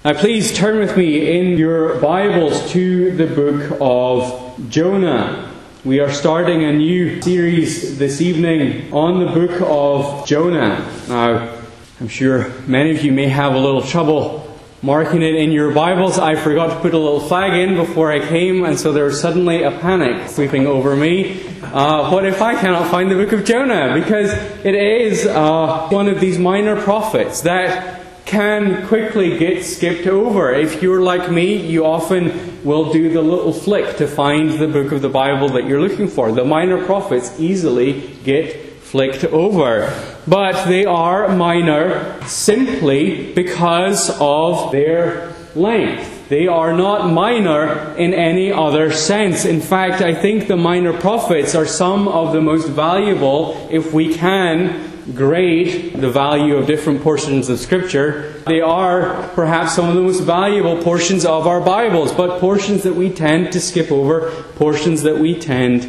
Now please turn with me in your Bibles to the book of Jonah. We are starting a new series this evening on the book of Jonah. Now, I'm sure many of you may have a little trouble marking it in your Bibles. I forgot to put a little flag in before I came, and so there was suddenly a panic sweeping over me. What if I cannot find the book of Jonah? Because it is one of these minor prophets that can quickly get skipped over. If you're like me, you often will do the little flick to find the book of the Bible that you're looking for. The minor prophets easily get flicked over. But they are minor simply because of their length. They are not minor in any other sense. In fact, I think the minor prophets are some of the most valuable, if we can grade the value of different portions of Scripture. They are perhaps some of the most valuable portions of our Bibles, but portions that we tend to skip over, portions that we tend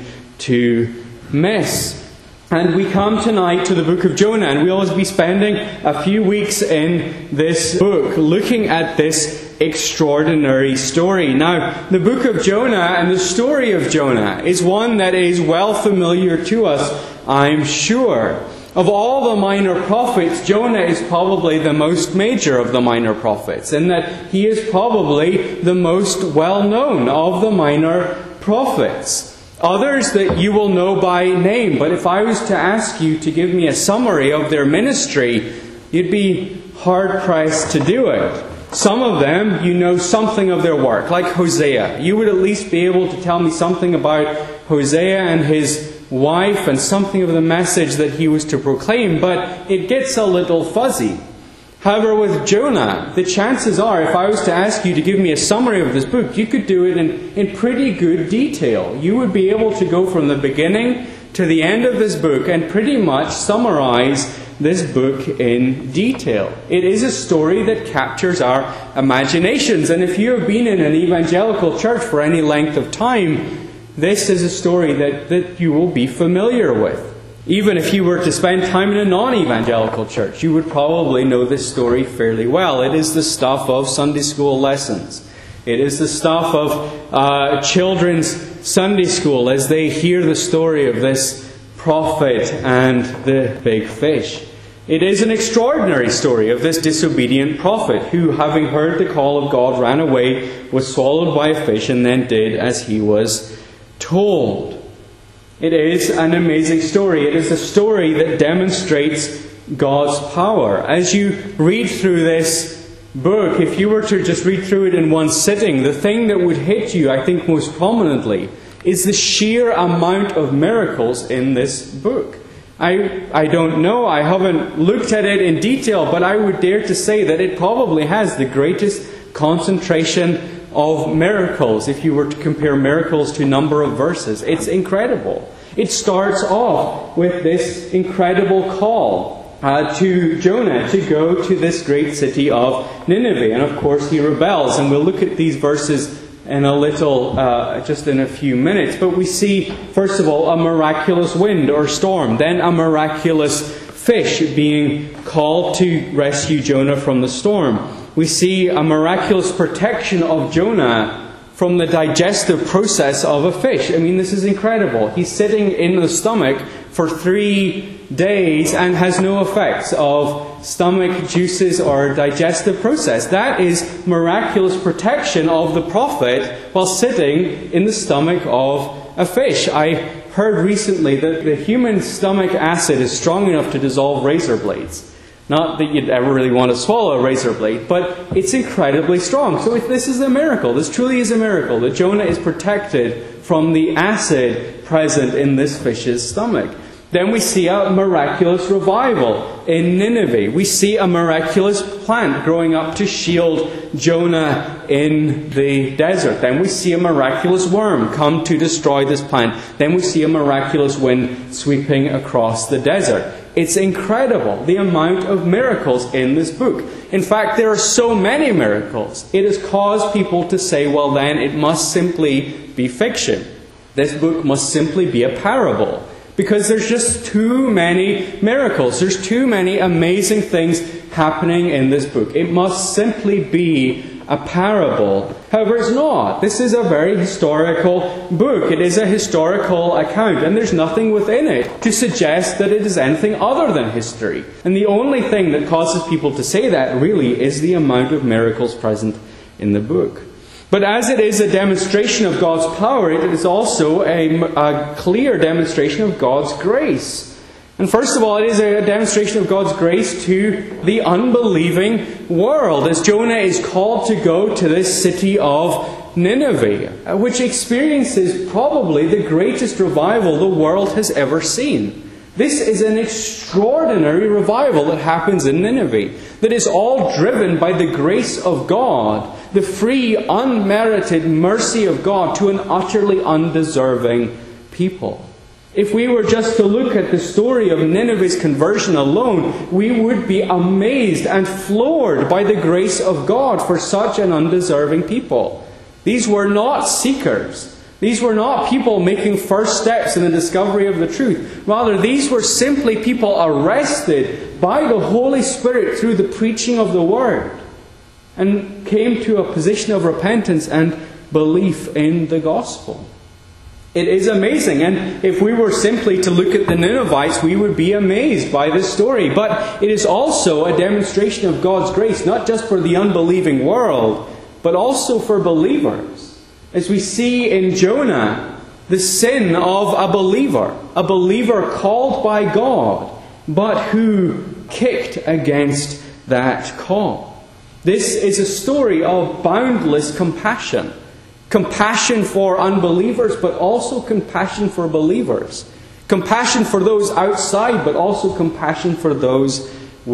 to miss. And we come tonight to the book of Jonah, and we'll always be spending a few weeks in this book, looking at this extraordinary story. Now, the book of Jonah and the story of Jonah is one that is well familiar to us, I'm sure. Of all the minor prophets, Jonah is probably the most major of the minor prophets, in that he is probably the most well-known of the minor prophets. Others that you will know by name, but if I was to ask you to give me a summary of their ministry, you'd be hard-pressed to do it. Some of them, you know something of their work, like Hosea. You would at least be able to tell me something about Hosea and his wife and something of the message that he was to proclaim, but it gets a little fuzzy. However, with Jonah, the chances are, if I was to ask you to give me a summary of this book, you could do it in pretty good detail. You would be able to go from the beginning to the end of this book and pretty much summarize this book in detail. It is a story that captures our imaginations, and if you have been in an evangelical church for any length of time, this is a story that you will be familiar with. Even if you were to spend time in a non-evangelical church, you would probably know this story fairly well. It is the stuff of Sunday school lessons. It is the stuff of children's Sunday school as they hear the story of this prophet and the big fish. It is an extraordinary story of this disobedient prophet who, having heard the call of God, ran away, was swallowed by a fish, and then did as he was told. It is an amazing story. It is a story that demonstrates God's power. As you read through this book, if you were to just read through it in one sitting, the thing that would hit you, I think, most prominently is the sheer amount of miracles in this book. I don't know, I haven't looked at it in detail, but I would dare to say that it probably has the greatest concentration of miracles, if you were to compare miracles to number of verses. It's incredible. It starts off with this incredible call to Jonah to go to this great city of Nineveh. And of course he rebels. And we'll look at these verses in a little, just in a few minutes. But we see, first of all, a miraculous wind or storm. Then a miraculous fish being called to rescue Jonah from the storm. We see a miraculous protection of Jonah from the digestive process of a fish. I mean, this is incredible. He's sitting in the stomach for 3 days and has no effects of stomach juices or digestive process. That is miraculous protection of the prophet while sitting in the stomach of a fish. I heard recently that the human stomach acid is strong enough to dissolve razor blades. Not that you'd ever really want to swallow a razor blade, but it's incredibly strong. So this is a miracle. This truly is a miracle that Jonah is protected from the acid present in this fish's stomach. Then we see a miraculous revival in Nineveh. We see a miraculous plant growing up to shield Jonah in the desert. Then we see a miraculous worm come to destroy this plant. Then we see a miraculous wind sweeping across the desert. It's incredible, the amount of miracles in this book. In fact, there are so many miracles. It has caused people to say, well then, it must simply be fiction. This book must simply be a parable. because there's just too many miracles. There's too many amazing things happening in this book. It must simply be a parable. However, it's not. This is a very historical book. It is a historical account, and there's nothing within it to suggest that it is anything other than history. And the only thing that causes people to say that really is the amount of miracles present in the book. But as it is a demonstration of God's power, it is also a clear demonstration of God's grace. And first of all, it is a demonstration of God's grace to the unbelieving world, as Jonah is called to go to this city of Nineveh, which experiences probably the greatest revival the world has ever seen. This is an extraordinary revival that happens in Nineveh, that is all driven by the grace of God, the free, unmerited mercy of God to an utterly undeserving people. If we were just to look at the story of Nineveh's conversion alone, we would be amazed and floored by the grace of God for such an undeserving people. These were not seekers. These were not people making first steps in the discovery of the truth. Rather, these were simply people arrested by the Holy Spirit through the preaching of the Word, and came to a position of repentance and belief in the gospel. It is amazing, and if we were simply to look at the Ninevites, we would be amazed by this story. But it is also a demonstration of God's grace, not just for the unbelieving world, but also for believers. As we see in Jonah, the sin of a believer called by God, but who kicked against that call. This is a story of boundless compassion. Compassion for unbelievers, but also compassion for believers. Compassion for those outside, but also compassion for those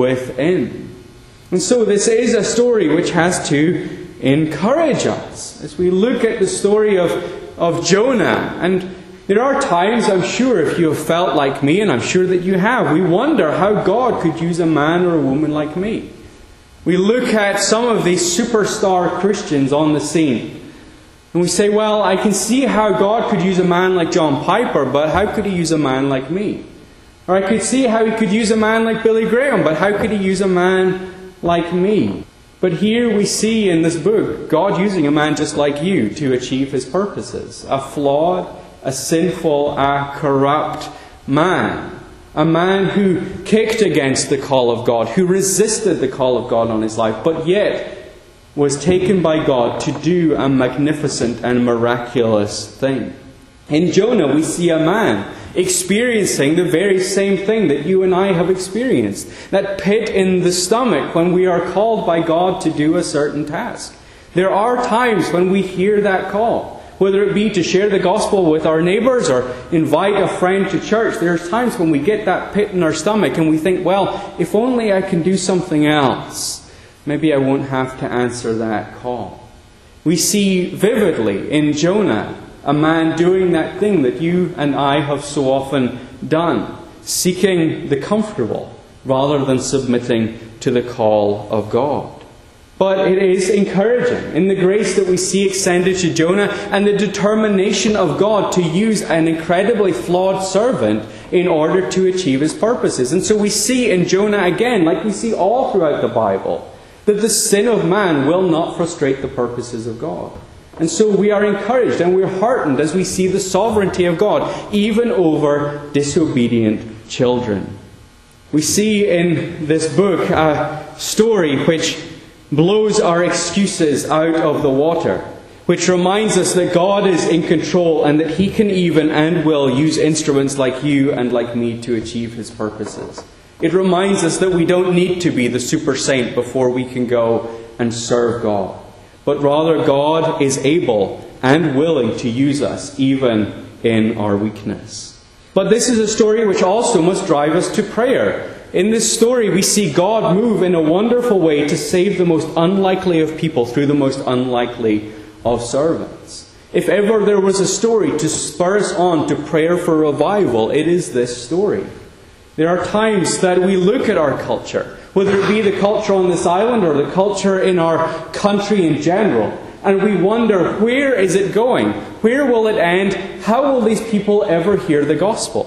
within. And so this is a story which has to encourage us. As we look at the story of Jonah, and there are times, I'm sure, if you have felt like me, and I'm sure that you have, we wonder how God could use a man or a woman like me. We look at some of these superstar Christians on the scene, and we say, well, I can see how God could use a man like John Piper, but how could He use a man like me? Or I could see how He could use a man like Billy Graham, but how could He use a man like me? But here we see in this book, God using a man just like you to achieve His purposes. A flawed, a sinful, a corrupt man. A man who kicked against the call of God, who resisted the call of God on his life, but yet was taken by God to do a magnificent and miraculous thing. In Jonah, we see a man experiencing the very same thing that you and I have experienced. That pit in the stomach when we are called by God to do a certain task. There are times when we hear that call, whether it be to share the gospel with our neighbours or invite a friend to church. There are times when we get that pit in our stomach and we think, well, if only I can do something else, maybe I won't have to answer that call. We see vividly in Jonah a man doing that thing that you and I have so often done, seeking the comfortable rather than submitting to the call of God. But it is encouraging in the grace that we see extended to Jonah and the determination of God to use an incredibly flawed servant in order to achieve His purposes. And so we see in Jonah again, like we see all throughout the Bible, that the sin of man will not frustrate the purposes of God. And so we are encouraged and we're heartened as we see the sovereignty of God, even over disobedient children. We see in this book a story which blows our excuses out of the water, which reminds us that God is in control and that He can even and will use instruments like you and like me to achieve His purposes. It reminds us that we don't need to be the super saint before we can go and serve God. But rather God is able and willing to use us even in our weakness. But this is a story which also must drive us to prayer. In this story we see God move in a wonderful way to save the most unlikely of people through the most unlikely of servants. If ever there was a story to spur us on to prayer for revival, it is this story. There are times that we look at our culture, whether it be the culture on this island or the culture in our country in general, and we wonder, where is it going? Where will it end? How will these people ever hear the gospel?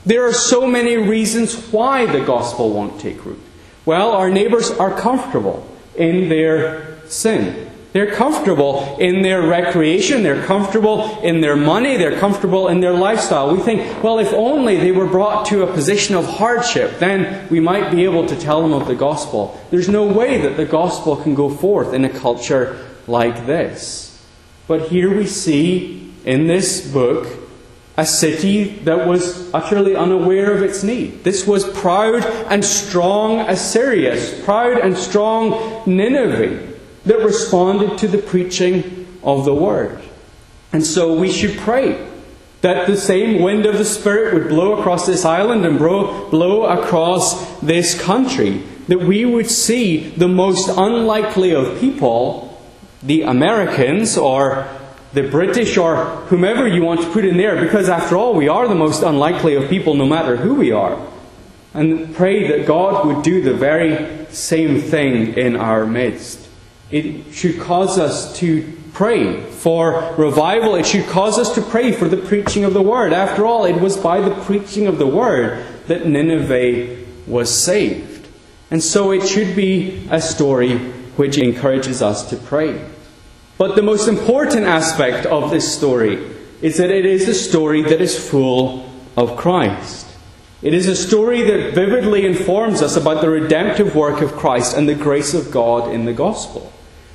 There are so many reasons why the gospel won't take root. Well, our neighbors are comfortable in their sin. They're comfortable in their recreation. They're comfortable in their money. They're comfortable in their lifestyle. We think, well, if only they were brought to a position of hardship, then we might be able to tell them of the gospel. There's no way that the gospel can go forth in a culture like this. But here we see in this book a city that was utterly unaware of its need. This was proud and strong Assyria, proud and strong Nineveh, that responded to the preaching of the Word. And so we should pray that the same wind of the Spirit would blow across this island and blow across this country, that we would see the most unlikely of people, the Americans or the British or whomever you want to put in there, because after all we are the most unlikely of people no matter who we are. And pray that God would do the very same thing in our midst. It should cause us to pray for revival. It should cause us to pray for the preaching of the Word. After all, it was by the preaching of the Word that Nineveh was saved. And so it should be a story which encourages us to pray. But the most important aspect of this story is that it is a story that is full of Christ. It is a story that vividly informs us about the redemptive work of Christ and the grace of God in the gospel.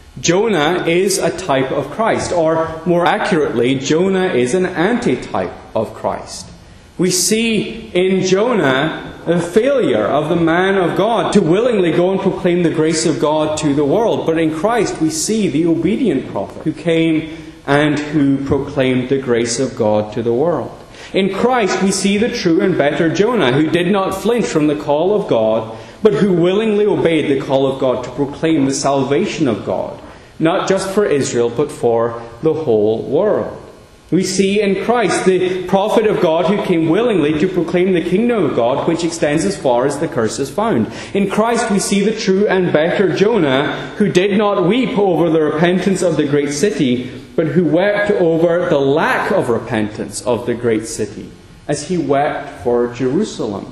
Jonah is a type of Christ, or more accurately, Jonah is an antitype of Christ. We see in Jonah the failure of the man of God to willingly go and proclaim the grace of God to the world. But in Christ we see the obedient prophet who came and who proclaimed the grace of God to the world. In Christ we see the true and better Jonah, who did not flinch from the call of God, but who willingly obeyed the call of God to proclaim the salvation of God, not just for Israel, but for the whole world. We see in Christ the prophet of God who came willingly to proclaim the kingdom of God, which extends as far as the curse is found. In Christ we see the true and better Jonah, who did not weep over the repentance of the great city, but who wept over the lack of repentance of the great city, as he wept for Jerusalem.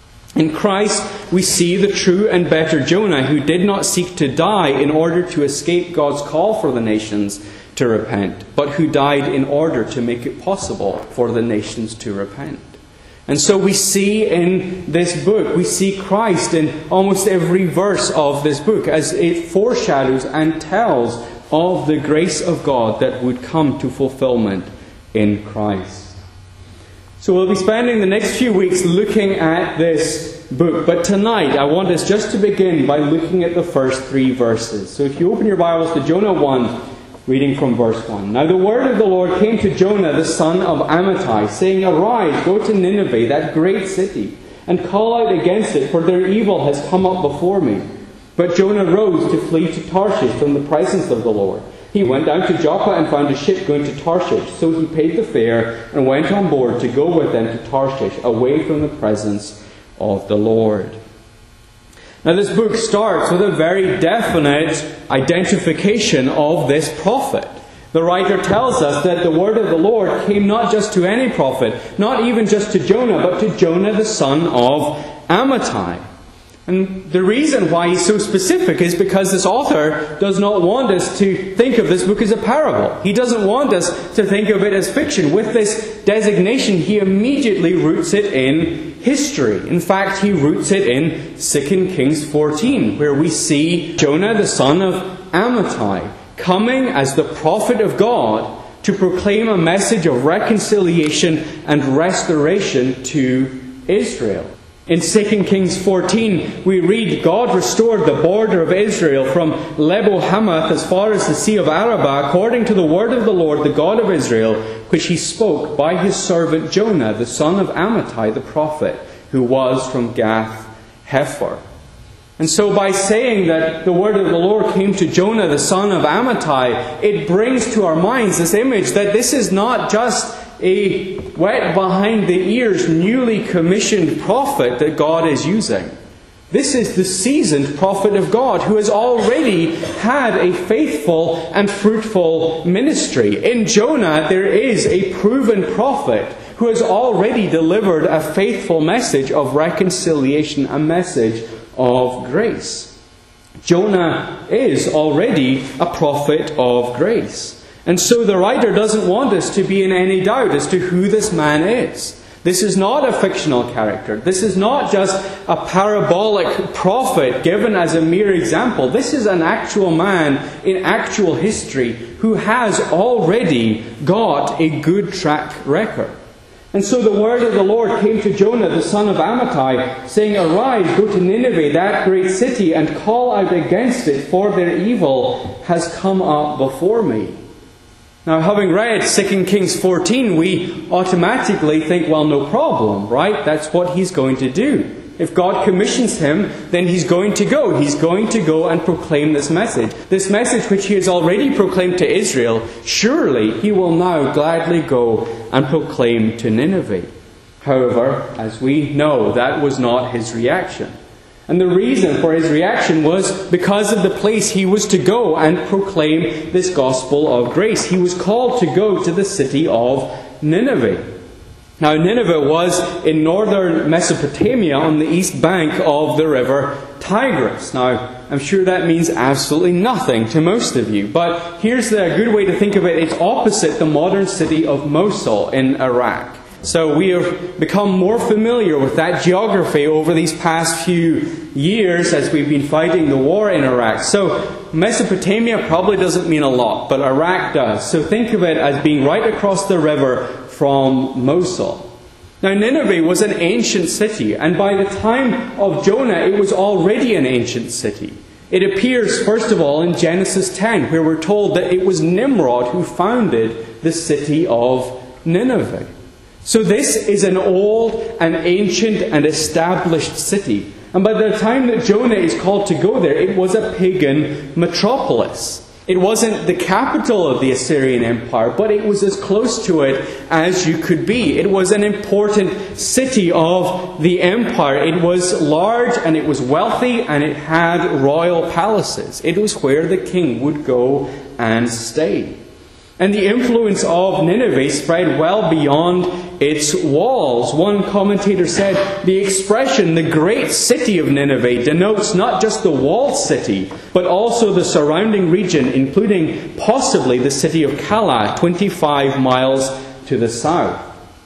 In Christ we see the true and better Jonah, who did not seek to die in order to escape God's call for the nations to repent, but who died in order to make it possible for the nations to repent. And so we see in this book, we see Christ in almost every verse of this book, as it foreshadows and tells of the grace of God that would come to fulfillment in Christ. So we'll be spending the next few weeks looking at this book. But tonight I want us just to begin by looking at the first 3 verses. So if you open your Bibles to Jonah 1, reading from verse 1. Now the word of the Lord came to Jonah the son of Amittai, saying, Arise, go to Nineveh, that great city, and call out against it, for their evil has come up before me. But Jonah rose to flee to Tarshish from the presence of the Lord. He went down to Joppa and found a ship going to Tarshish. So he paid the fare and went on board to go with them to Tarshish, away from the presence of the Lord. Now this book starts with a very definite identification of this prophet. The writer tells us that the word of the Lord came not just to any prophet, not even just to Jonah, but to Jonah the son of Amittai. And the reason why he's so specific is because this author does not want us to think of this book as a parable. He doesn't want us to think of it as fiction. With this designation, he immediately roots it in history. In fact, he roots it in 2 Kings 14, where we see Jonah the son of Amittai coming as the prophet of God to proclaim a message of reconciliation and restoration to Israel. In 2 Kings 14, we read, God restored the border of Israel from Lebo Hamath as far as the Sea of Arabah, according to the word of the Lord, the God of Israel, which he spoke by his servant Jonah, the son of Amittai, the prophet, who was from Gath Hepher. And so by saying that the word of the Lord came to Jonah, the son of Amittai, it brings to our minds this image that this is not just a wet behind the ears, newly commissioned prophet that God is using. This is the seasoned prophet of God who has already had a faithful and fruitful ministry. In Jonah, there is a proven prophet who has already delivered a faithful message of reconciliation, a message of grace. Jonah is already a prophet of grace. And so the writer doesn't want us to be in any doubt as to who this man is. This is not a fictional character. This is not just a parabolic prophet given as a mere example. This is an actual man in actual history who has already got a good track record. And so the word of the Lord came to Jonah, the son of Amittai, saying, "Arise, go to Nineveh, that great city, and call out against it, for their evil has come up before me." Now, having read 2 Kings 14, we automatically think, well, no problem, right? That's what he's going to do. If God commissions him, then he's going to go. He's going to go and proclaim this message. This message which he has already proclaimed to Israel, surely he will now gladly go and proclaim to Nineveh. However, as we know, that was not his reaction. And the reason for his reaction was because of the place he was to go and proclaim this gospel of grace. He was called to go to the city of Nineveh. Now, Nineveh was in northern Mesopotamia on the east bank of the river Tigris. Now, I'm sure that means absolutely nothing to most of you. But here's a good way to think of it. It's opposite the modern city of Mosul in Iraq. So we have become more familiar with that geography over these past few years as we've been fighting the war in Iraq. So Mesopotamia probably doesn't mean a lot, but Iraq does. So think of it as being right across the river from Mosul. Now, Nineveh was an ancient city, and by the time of Jonah, it was already an ancient city. It appears, first of all, in Genesis 10, where we're told that it was Nimrod who founded the city of Nineveh. So this is an old and ancient and established city. And by the time that Jonah is called to go there, it was a pagan metropolis. It wasn't the capital of the Assyrian Empire, but it was as close to it as you could be. It was an important city of the empire. It was large and it was wealthy and it had royal palaces. It was where the king would go and stay. And the influence of Nineveh spread well beyond its walls. One commentator said, the expression, the great city of Nineveh, denotes not just the walled city, but also the surrounding region, including possibly the city of Calah, 25 miles to the south.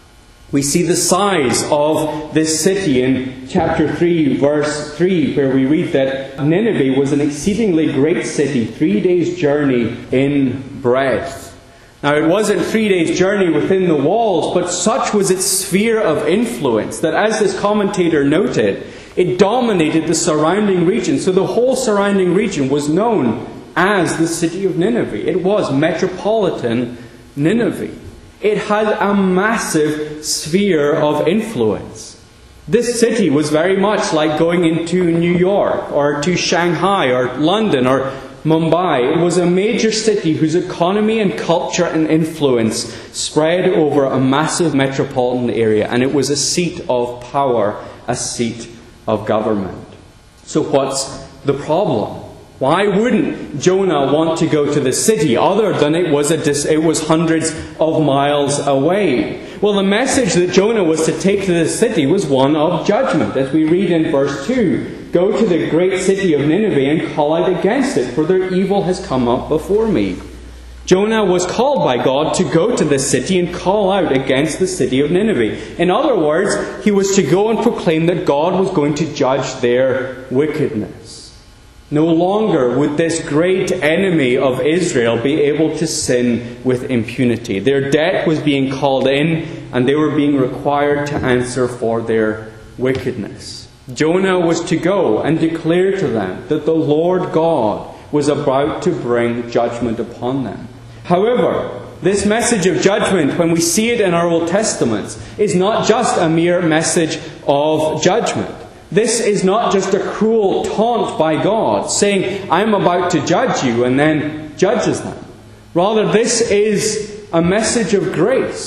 We see the size of this city in chapter 3, verse 3, where we read that Nineveh was an exceedingly great city, 3 days' journey in breadth. Now, it wasn't 3 days' journey within the walls, but such was its sphere of influence that, as this commentator noted, it dominated the surrounding region. So the whole surrounding region was known as the city of Nineveh. It was metropolitan Nineveh. It had a massive sphere of influence. This city was very much like going into New York or to Shanghai or London or Mumbai. It was a major city whose economy and culture and influence spread over a massive metropolitan area, and it was a seat of power, a seat of government. So what's the problem? Why wouldn't Jonah want to go to the city other than it was hundreds of miles away? Well, the message that Jonah was to take to the city was one of judgment, as we read in verse 2. Go to the great city of Nineveh and call out against it, for their evil has come up before me. Jonah was called by God to go to the city and call out against the city of Nineveh. In other words, he was to go and proclaim that God was going to judge their wickedness. No longer would this great enemy of Israel be able to sin with impunity. Their debt was being called in, and they were being required to answer for their wickedness. Jonah was to go and declare to them that the Lord God was about to bring judgment upon them. However, this message of judgment, when we see it in our Old Testaments, is not just a mere message of judgment. This is not just a cruel taunt by God, saying, I'm about to judge you, and then judges them. Rather, this is a message of grace.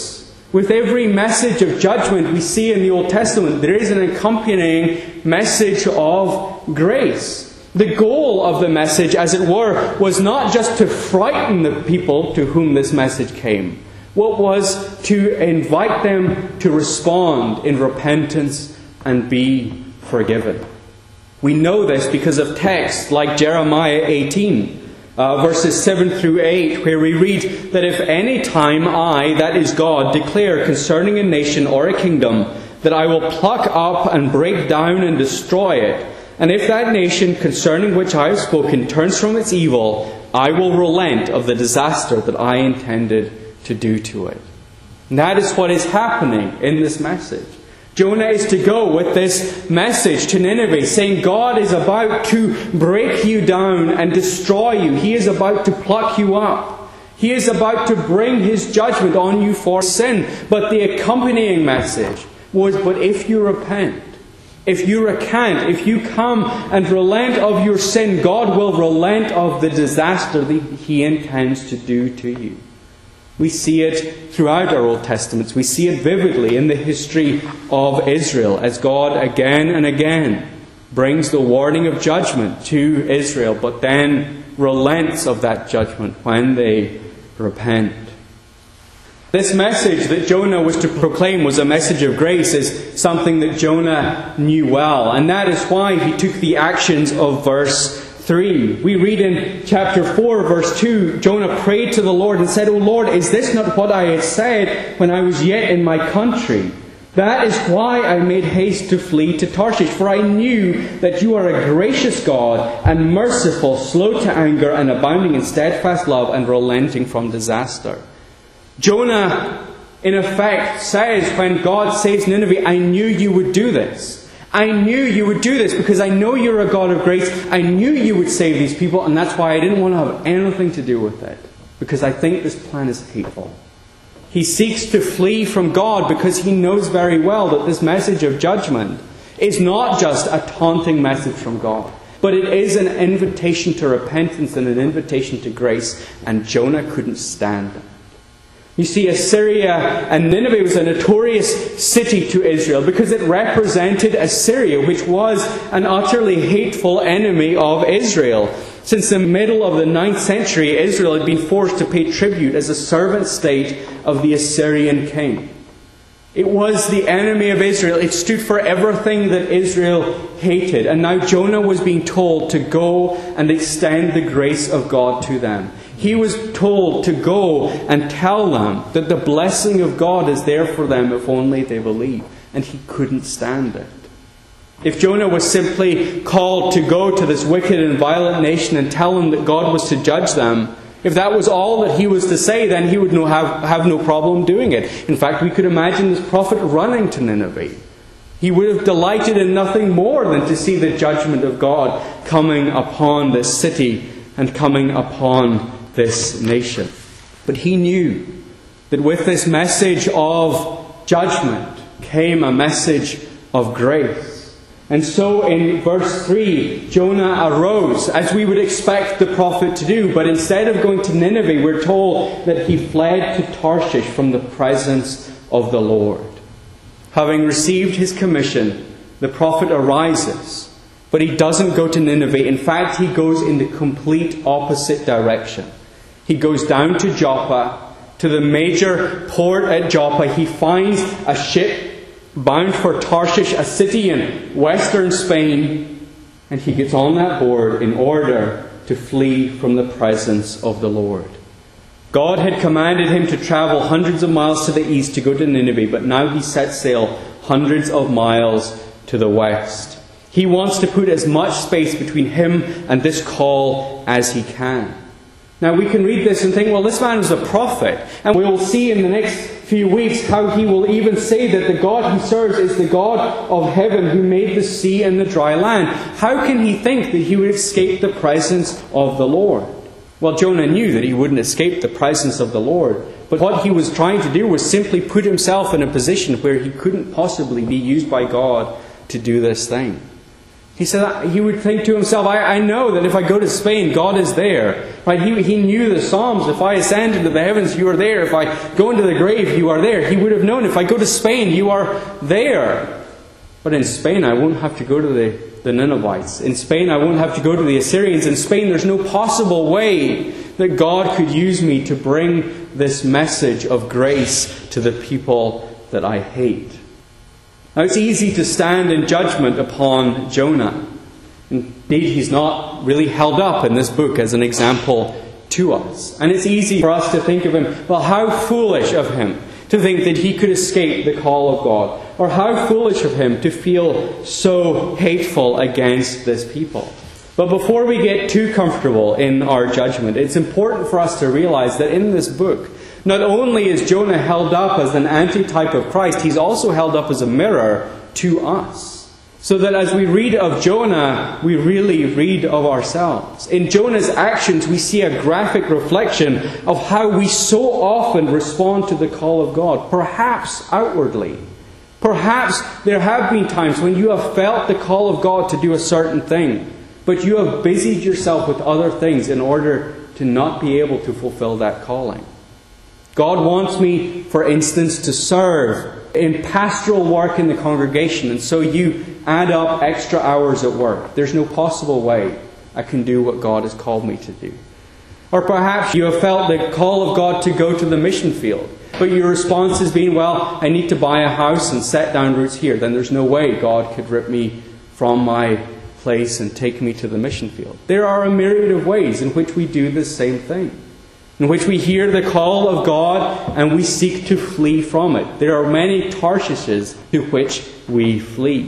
With every message of judgment we see in the Old Testament, there is an accompanying message of grace. The goal of the message, as it were, was not just to frighten the people to whom this message came. What was to invite them to respond in repentance and be forgiven. We know this because of texts like Jeremiah 18. Verses 7 through 8, where we read that if any time I, that is God, declare concerning a nation or a kingdom that I will pluck up and break down and destroy it, and if that nation concerning which I have spoken turns from its evil, I will relent of the disaster that I intended to do to it. And that is what is happening in this message. Jonah is to go with this message to Nineveh, saying God is about to break you down and destroy you. He is about to pluck you up. He is about to bring His judgment on you for sin. But the accompanying message was, but if you repent, if you recant, if you come and relent of your sin, God will relent of the disaster that He intends to do to you. We see it throughout our Old Testaments. We see it vividly in the history of Israel as God again and again brings the warning of judgment to Israel, but then relents of that judgment when they repent. This message that Jonah was to proclaim was a message of grace, is something that Jonah knew well. And that is why he took the actions of verse 3. We read in chapter 4, verse 2, Jonah prayed to the Lord and said, O Lord, is this not what I had said when I was yet in my country? That is why I made haste to flee to Tarshish, for I knew that you are a gracious God and merciful, slow to anger and abounding in steadfast love and relenting from disaster. Jonah, in effect, says when God saves Nineveh, I knew you would do this. I knew you would do this because I know you're a God of grace. I knew you would save these people, and that's why I didn't want to have anything to do with it, because I think this plan is hateful. He seeks to flee from God because he knows very well that this message of judgment is not just a taunting message from God, but it is an invitation to repentance and an invitation to grace, and Jonah couldn't stand it. You see, Assyria and Nineveh was a notorious city to Israel because it represented Assyria, which was an utterly hateful enemy of Israel. Since the middle of the 9th century, Israel had been forced to pay tribute as a servant state of the Assyrian king. It was the enemy of Israel. It stood for everything that Israel hated. And now Jonah was being told to go and extend the grace of God to them. He was told to go and tell them that the blessing of God is there for them if only they believe. And he couldn't stand it. If Jonah was simply called to go to this wicked and violent nation and tell them that God was to judge them, if that was all that he was to say, then he would have no problem doing it. In fact, we could imagine this prophet running to Nineveh. He would have delighted in nothing more than to see the judgment of God coming upon this city and coming upon this nation. But he knew that with this message of judgment came a message of grace. And so in verse 3, Jonah arose, as we would expect the prophet to do. But instead of going to Nineveh, we're told that he fled to Tarshish from the presence of the Lord. Having received his commission, the prophet arises. But he doesn't go to Nineveh. In fact, he goes in the complete opposite direction. He goes down to Joppa, to the major port at Joppa. He finds a ship bound for Tarshish, a city in western Spain, and he gets on that board in order to flee from the presence of the Lord. God had commanded him to travel hundreds of miles to the east to go to Nineveh, but now he sets sail hundreds of miles to the west. He wants to put as much space between him and this call as he can. Now we can read this and think, well, this man was a prophet. And we'll see in the next few weeks how he will even say that the God he serves is the God of heaven who made the sea and the dry land. How can he think that he would escape the presence of the Lord? Well, Jonah knew that he wouldn't escape the presence of the Lord. But what he was trying to do was simply put himself in a position where he couldn't possibly be used by God to do this thing. He said he would think to himself, I know that if I go to Spain, God is there. Right? He knew the Psalms. If I ascend into the heavens, you are there. If I go into the grave, you are there. He would have known, if I go to Spain, you are there. But in Spain, I won't have to go to the Ninevites. In Spain, I won't have to go to the Assyrians. In Spain, there's no possible way that God could use me to bring this message of grace to the people that I hate. Now, it's easy to stand in judgment upon Jonah. Indeed, he's not really held up in this book as an example to us. And it's easy for us to think of him, well, how foolish of him to think that he could escape the call of God. Or how foolish of him to feel so hateful against this people. But before we get too comfortable in our judgment, it's important for us to realize that in this book, not only is Jonah held up as an antitype of Christ, he's also held up as a mirror to us. So that as we read of Jonah, we really read of ourselves. In Jonah's actions, we see a graphic reflection of how we so often respond to the call of God, perhaps outwardly. Perhaps there have been times when you have felt the call of God to do a certain thing, but you have busied yourself with other things in order to not be able to fulfill that calling. God wants me, for instance, to serve in pastoral work in the congregation, and so you add up extra hours at work. There's no possible way I can do what God has called me to do. Or perhaps you have felt the call of God to go to the mission field, but your response has been, well, I need to buy a house and set down roots here. Then there's no way God could rip me from my place and take me to the mission field. There are a myriad of ways in which we do this same thing, in which we hear the call of God and we seek to flee from it. There are many Tarshishes to which we flee.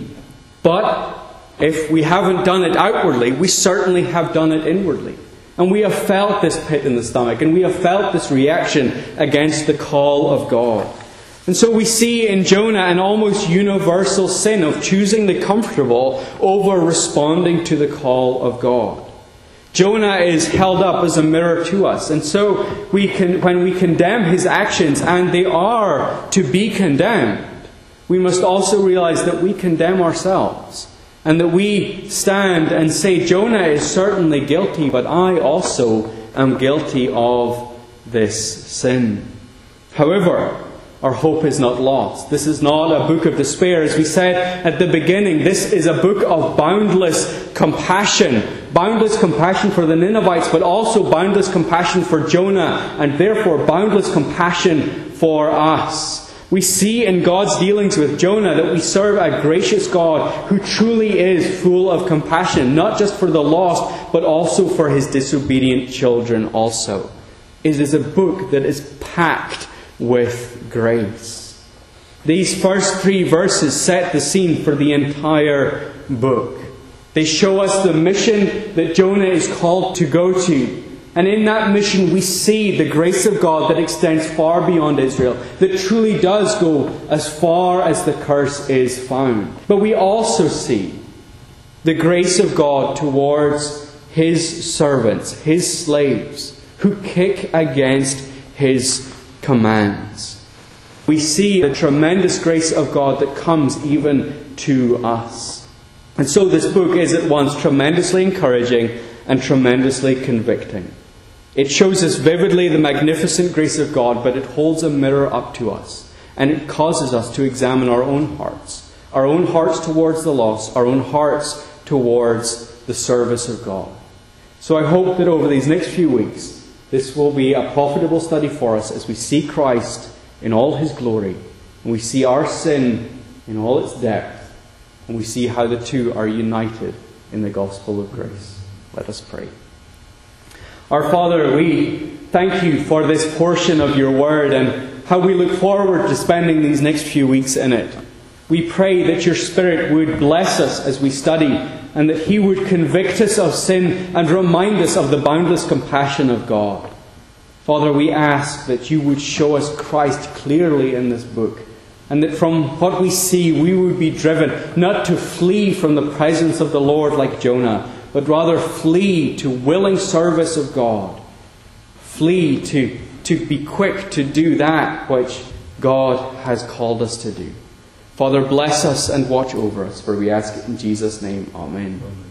But if we haven't done it outwardly, we certainly have done it inwardly. And we have felt this pit in the stomach, and we have felt this reaction against the call of God. And so we see in Jonah an almost universal sin of choosing the comfortable over responding to the call of God. Jonah is held up as a mirror to us. And so when we condemn his actions, and they are to be condemned, we must also realize that we condemn ourselves. And that we stand and say, Jonah is certainly guilty, but I also am guilty of this sin. However, our hope is not lost. This is not a book of despair. As we said at the beginning, this is a book of boundless compassion. Boundless compassion for the Ninevites, but also boundless compassion for Jonah, and therefore boundless compassion for us. We see in God's dealings with Jonah that we serve a gracious God who truly is full of compassion, not just for the lost, but also for his disobedient children also. It is a book that is packed with grace. These first 3 verses set the scene for the entire book. They show us the mission that Jonah is called to go to. And in that mission we see the grace of God that extends far beyond Israel, that truly does go as far as the curse is found. But we also see the grace of God towards his servants, his slaves, who kick against his commands. We see the tremendous grace of God that comes even to us. And so this book is at once tremendously encouraging and tremendously convicting. It shows us vividly the magnificent grace of God, but it holds a mirror up to us. And it causes us to examine our own hearts towards the lost, our own hearts towards the service of God. So I hope that over these next few weeks, this will be a profitable study for us as we see Christ in all his glory, and we see our sin in all its depth, and we see how the two are united in the gospel of grace. Let us pray. Our Father, we thank you for this portion of your word and how we look forward to spending these next few weeks in it. We pray that your Spirit would bless us as we study, and that he would convict us of sin and remind us of the boundless compassion of God. Father, we ask that you would show us Christ clearly in this book, and that from what we see we would be driven not to flee from the presence of the Lord like Jonah, but rather flee to willing service of God. Flee to be quick to do that which God has called us to do. Father, bless us and watch over us, for we ask it in Jesus' name. Amen.